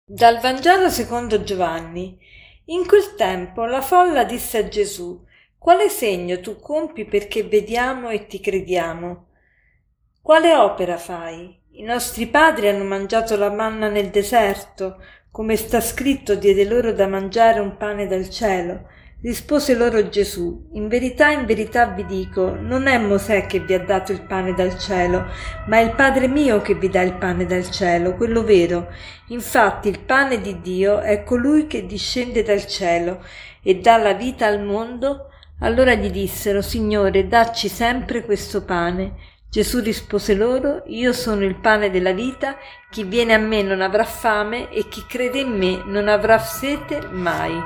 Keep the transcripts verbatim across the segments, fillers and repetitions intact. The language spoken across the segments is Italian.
Dal Vangelo secondo Giovanni. In quel tempo la folla disse a Gesù: Quale segno tu compi perché vediamo e ti crediamo? Quale opera fai? I nostri padri hanno mangiato la manna nel deserto, come sta scritto, diede loro da mangiare un pane dal cielo. Rispose loro Gesù: In verità, in verità vi dico, non è Mosè che vi ha dato il pane dal cielo, ma è il Padre mio che vi dà il pane dal cielo, quello vero. Infatti il pane di Dio è colui che discende dal cielo e dà la vita al mondo. Allora gli dissero: Signore, dacci sempre questo pane. Gesù rispose loro: Io sono il pane della vita, chi viene a me non avrà fame e chi crede in me non avrà sete mai.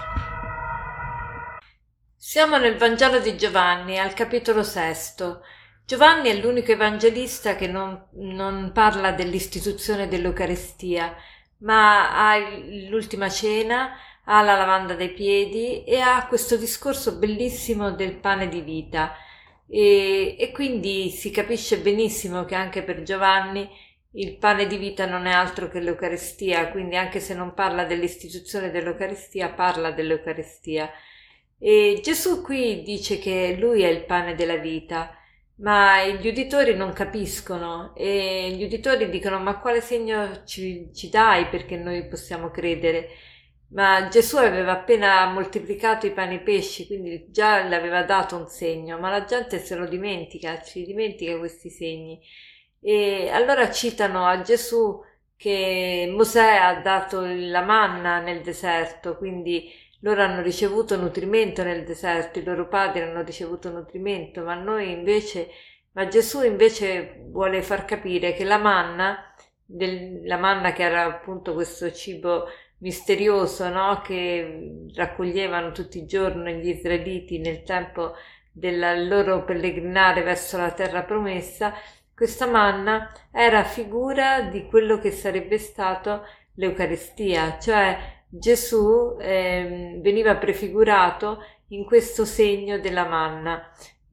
Siamo nel Vangelo di Giovanni, al capitolo sesto. Giovanni è l'unico evangelista che non, non parla dell'istituzione dell'Eucaristia, ma ha l'ultima cena, ha la lavanda dei piedi e ha questo discorso bellissimo del pane di vita. E, e quindi si capisce benissimo che anche per Giovanni il pane di vita non è altro che l'Eucaristia, quindi anche se non parla dell'istituzione dell'Eucaristia, parla dell'Eucaristia. E Gesù qui dice che lui è il pane della vita, ma gli uditori non capiscono e gli uditori dicono: ma quale segno ci, ci dai perché noi possiamo credere? Ma Gesù aveva appena moltiplicato i pani e i pesci, quindi già le aveva dato un segno, ma la gente se lo dimentica, si dimentica questi segni. E allora citano a Gesù che Mosè ha dato la manna nel deserto, quindi loro hanno ricevuto nutrimento nel deserto, i loro padri hanno ricevuto nutrimento, ma noi invece, ma Gesù invece vuole far capire che la manna, del, la manna che era appunto questo cibo misterioso, no? Che raccoglievano tutti i giorni gli israeliti nel tempo del loro pellegrinare verso la terra promessa, questa manna era figura di quello che sarebbe stato l'Eucaristia, cioè Gesù eh, veniva prefigurato in questo segno della manna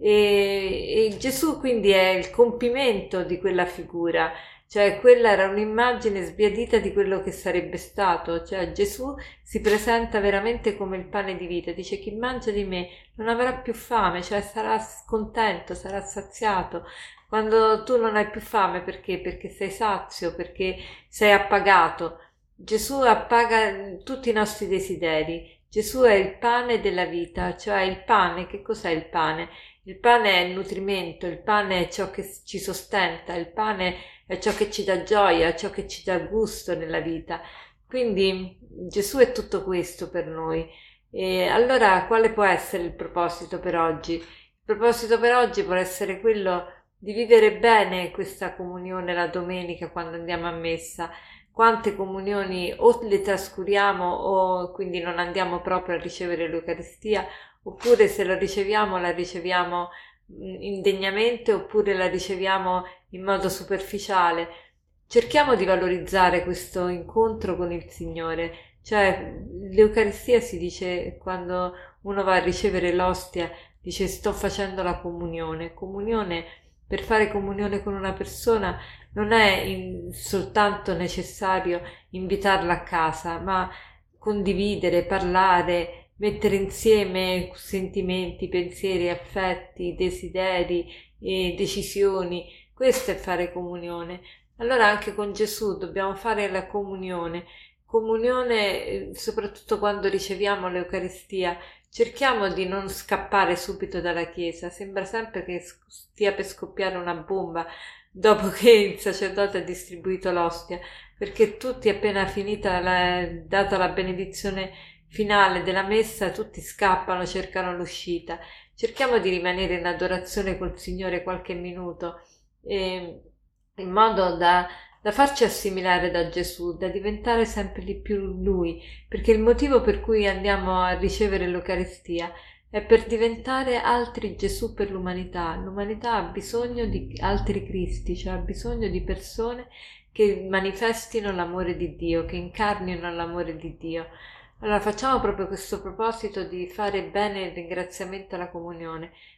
e, e Gesù quindi è il compimento di quella figura, cioè quella era un'immagine sbiadita di quello che sarebbe stato, cioè Gesù si presenta veramente come il pane di vita, dice: chi mangia di me non avrà più fame, cioè sarà contento, sarà saziato. Quando tu non hai più fame, perché? Perché sei sazio, perché sei appagato. Gesù appaga tutti i nostri desideri. Gesù è il pane della vita, cioè il pane. Che cos'è il pane? Il pane è il nutrimento, il pane è ciò che ci sostenta, il pane è ciò che ci dà gioia, ciò che ci dà gusto nella vita. Quindi Gesù è tutto questo per noi. E allora quale può essere il proposito per oggi? Il proposito per oggi può essere quello di vivere bene questa comunione la domenica quando andiamo a messa. Quante comunioni o le trascuriamo o quindi non andiamo proprio a ricevere l'Eucaristia, oppure se la riceviamo la riceviamo indegnamente oppure la riceviamo in modo superficiale. Cerchiamo di valorizzare questo incontro con il Signore, cioè l'Eucaristia si dice quando uno va a ricevere l'ostia, dice: sto facendo la comunione. Comunione, per fare comunione con una persona non è in, soltanto necessario invitarla a casa, ma condividere, parlare, mettere insieme sentimenti, pensieri, affetti, desideri e decisioni. Questo è fare comunione. Allora anche con Gesù dobbiamo fare la comunione. Comunione soprattutto quando riceviamo l'Eucaristia. Cerchiamo di non scappare subito dalla Chiesa. Sembra sempre che stia per scoppiare una bomba dopo che il sacerdote ha distribuito l'ostia, perché tutti appena finita la, data la benedizione finale della messa, tutti scappano, cercano l'uscita. Cerchiamo di rimanere in adorazione col Signore qualche minuto, eh, in modo da, da farci assimilare da Gesù, da diventare sempre di più Lui, perché il motivo per cui andiamo a ricevere l'Eucaristia è per diventare altri Gesù per l'umanità. L'umanità ha bisogno di altri Cristi, cioè ha bisogno di persone che manifestino l'amore di Dio, che incarnino l'amore di Dio. Allora facciamo proprio questo proposito di fare bene il ringraziamento alla comunione.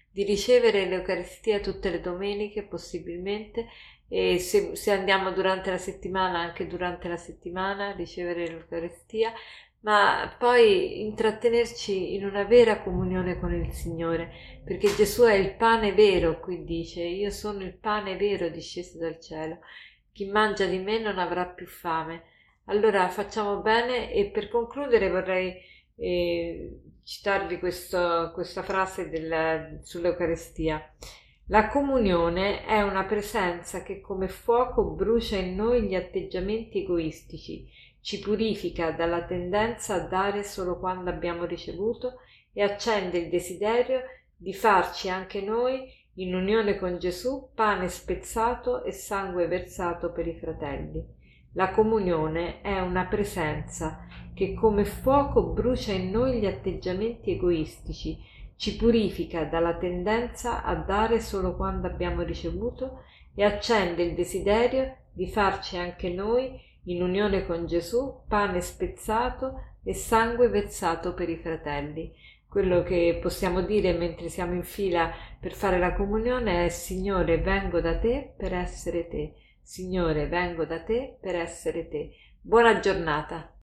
di ricevere l'Eucaristia tutte le domeniche possibilmente, e se, se andiamo durante la settimana, anche durante la settimana ricevere l'Eucaristia, ma poi intrattenerci in una vera comunione con il Signore, perché Gesù è il pane vero, qui dice: io sono il pane vero disceso dal cielo, chi mangia di me non avrà più fame. Allora facciamo bene, e per concludere vorrei eh, citarvi questo, questa frase del, sull'Eucaristia. La comunione è una presenza che come fuoco brucia in noi gli atteggiamenti egoistici, ci purifica dalla tendenza a dare solo quando abbiamo ricevuto e accende il desiderio di farci anche noi, in unione con Gesù, pane spezzato e sangue versato per i fratelli. La comunione è una presenza che come fuoco brucia in noi gli atteggiamenti egoistici, ci purifica dalla tendenza a dare solo quando abbiamo ricevuto e accende il desiderio di farci anche noi, in unione con Gesù, pane spezzato e sangue versato per i fratelli. Quello che possiamo dire mentre siamo in fila per fare la comunione è: Signore, vengo da te per essere te. Signore, vengo da te per essere te. Buona giornata.